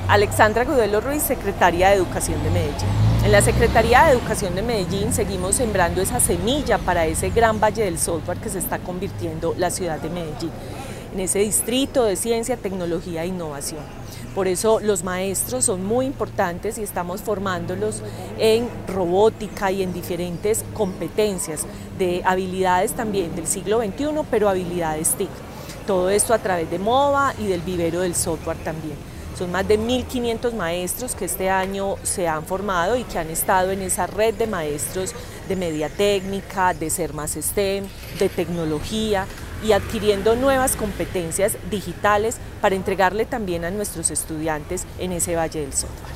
Alexandra Gudelo Ruiz, Secretaria de Educación de Medellín. En la Secretaría de Educación de Medellín seguimos sembrando esa semilla para ese gran valle del software que se está convirtiendo la ciudad de Medellín, en ese distrito de ciencia, tecnología e innovación. Por eso los maestros son muy importantes y estamos formándolos en robótica y en diferentes competencias de habilidades también del siglo XXI, pero habilidades TIC. Todo esto a través de MOVA y del vivero del software también. Son más de 1.500 maestros que este año se han formado y que han estado en esa red de maestros de media técnica, de ser más STEM, de tecnología y adquiriendo nuevas competencias digitales para entregarle también a nuestros estudiantes en ese valle del software.